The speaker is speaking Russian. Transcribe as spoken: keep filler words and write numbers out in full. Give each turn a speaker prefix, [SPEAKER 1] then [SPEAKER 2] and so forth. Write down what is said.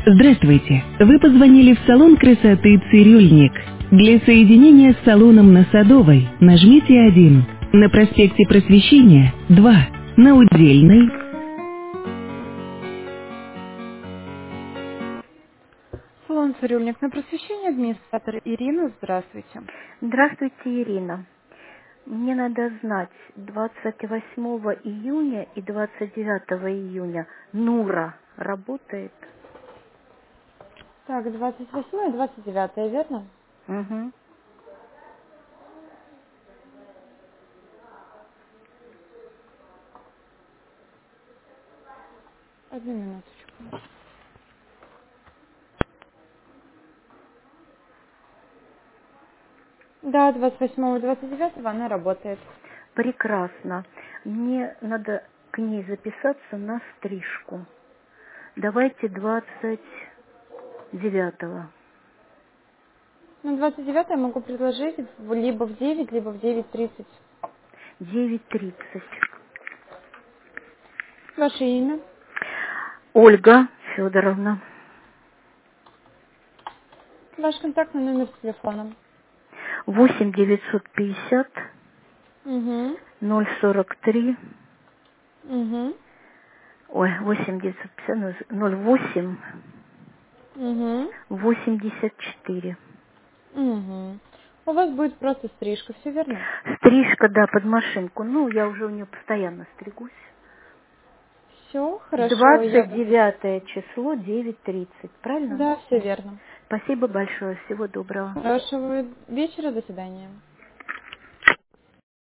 [SPEAKER 1] Здравствуйте! Вы позвонили в салон красоты «Цирюльник». Для соединения с салоном на Садовой нажмите один. На проспекте Просвещения– два. На Удельной. Салон «Цирюльник» на Просвещение, администратор Ирина. Здравствуйте.
[SPEAKER 2] Здравствуйте, Ирина. Мне надо знать, двадцать восьмого июня и двадцать девятого июня Нура работает?
[SPEAKER 1] Так, двадцать восьмое и двадцать девятое, верно?
[SPEAKER 2] Угу.
[SPEAKER 1] Одну минуточку. Да, двадцать восьмого и двадцать девятого она работает.
[SPEAKER 2] Прекрасно. Мне надо к ней записаться на стрижку. Давайте двадцать девятого.
[SPEAKER 1] На двадцать девятое я могу предложить в- либо в девять, либо в девять тридцать.
[SPEAKER 2] девять тридцать.
[SPEAKER 1] Ваше имя?
[SPEAKER 2] Ольга Федоровна.
[SPEAKER 1] Ваш контактный номер телефона?
[SPEAKER 2] восемь девятьсот пятьдесят
[SPEAKER 1] Угу.
[SPEAKER 2] ноль сорок три.
[SPEAKER 1] Угу.
[SPEAKER 2] Ой, восемь девятьсот пятьдесят ноль восемь
[SPEAKER 1] Угу.
[SPEAKER 2] восемьдесят четыре.
[SPEAKER 1] Угу. У вас будет просто стрижка, все верно?
[SPEAKER 2] Стрижка, да, под машинку. Ну, я уже у нее постоянно стригусь.
[SPEAKER 1] Все, хорошо.
[SPEAKER 2] Двадцать
[SPEAKER 1] Я...
[SPEAKER 2] девятое число, девять тридцать, правильно?
[SPEAKER 1] Да, все верно.
[SPEAKER 2] Спасибо большое, всего доброго.
[SPEAKER 1] Хорошего вечера, до свидания.